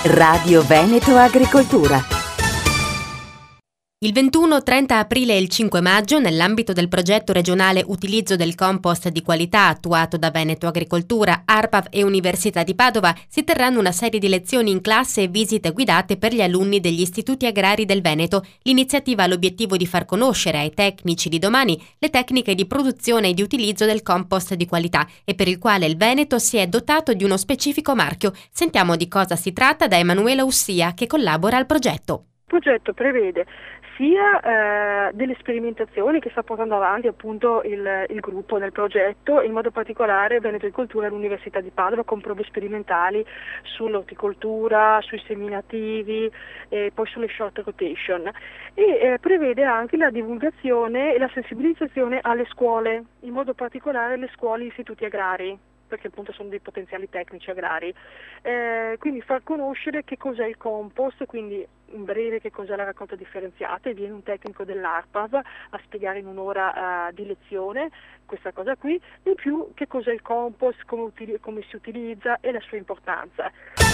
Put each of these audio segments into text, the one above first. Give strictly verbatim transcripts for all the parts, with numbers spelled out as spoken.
Radio Veneto Agricoltura. Il ventuno, trenta aprile e il cinque maggio, nell'ambito del progetto regionale Utilizzo del compost di qualità attuato da Veneto Agricoltura, ARPAV e Università di Padova, si terranno una serie di lezioni in classe e visite guidate per gli alunni degli istituti agrari del Veneto. L'iniziativa ha l'obiettivo di far conoscere ai tecnici di domani le tecniche di produzione e di utilizzo del compost di qualità e per il quale il Veneto si è dotato di uno specifico marchio. Sentiamo di cosa si tratta da Emanuela Ussia, che collabora al progetto. Il progetto prevede sia eh, delle sperimentazioni che sta portando avanti appunto il, il gruppo nel progetto, in modo particolare Veneto Agricoltura e l'Università di Padova, con prove sperimentali sull'orticoltura, sui seminativi e poi sulle short rotation, e eh, prevede anche la divulgazione e la sensibilizzazione alle scuole, in modo particolare alle scuole e istituti agrari, perché appunto sono dei potenziali tecnici agrari, eh, quindi far conoscere che cos'è il compost, quindi in breve che cos'è la raccolta differenziata, e viene un tecnico dell'ARPAV a spiegare in un'ora uh, di lezione questa cosa qui, in più che cos'è il compost, come, util- come si utilizza e la sua importanza.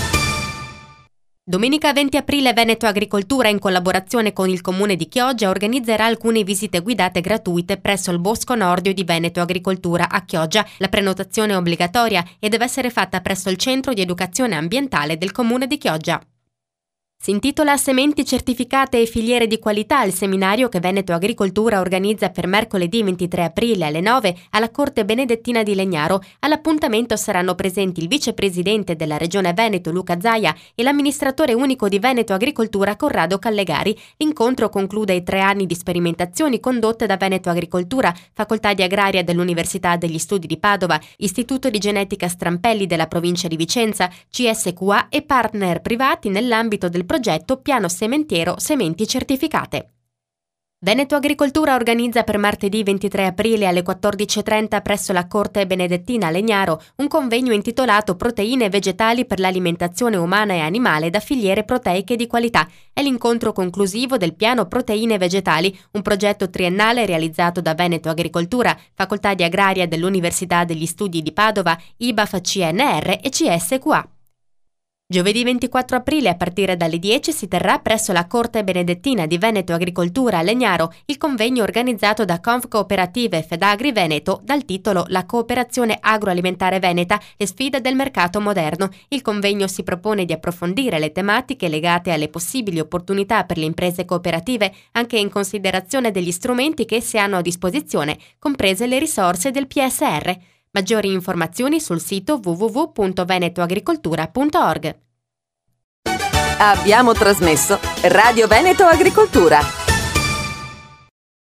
Domenica venti aprile Veneto Agricoltura, in collaborazione con il Comune di Chioggia, organizzerà alcune visite guidate gratuite presso il Bosco Nordio di Veneto Agricoltura a Chioggia. La prenotazione è obbligatoria e deve essere fatta presso il Centro di Educazione Ambientale del Comune di Chioggia. Si intitola Sementi certificate e filiere di qualità il seminario che Veneto Agricoltura organizza per mercoledì ventitré aprile alle nove alla Corte Benedettina di Legnaro. All'appuntamento saranno presenti il vicepresidente della Regione Veneto Luca Zaia e l'amministratore unico di Veneto Agricoltura Corrado Callegari. L'incontro conclude i tre anni di sperimentazioni condotte da Veneto Agricoltura, Facoltà di Agraria dell'Università degli Studi di Padova, Istituto di Genetica Strampelli della provincia di Vicenza, C S Q A e partner privati nell'ambito del progetto Piano Sementiero Sementi Certificate. Veneto Agricoltura organizza per martedì ventitré aprile alle quattordici e trenta presso la Corte Benedettina a Legnaro un convegno intitolato Proteine vegetali per l'alimentazione umana e animale da filiere proteiche di qualità. È l'incontro conclusivo del Piano Proteine Vegetali, un progetto triennale realizzato da Veneto Agricoltura, Facoltà di Agraria dell'Università degli Studi di Padova, I B A F C N R e C S Q A. Giovedì ventiquattro aprile a partire dalle dieci si terrà presso la Corte Benedettina di Veneto Agricoltura a Legnaro il convegno organizzato da Confcooperative e Fedagri Veneto dal titolo La cooperazione agroalimentare veneta, le sfide del mercato moderno. Il convegno si propone di approfondire le tematiche legate alle possibili opportunità per le imprese cooperative, anche in considerazione degli strumenti che esse hanno a disposizione, comprese le risorse del P S R. Maggiori informazioni sul sito w w w punto venetoagricoltura punto org. Abbiamo trasmesso Radio Veneto Agricoltura.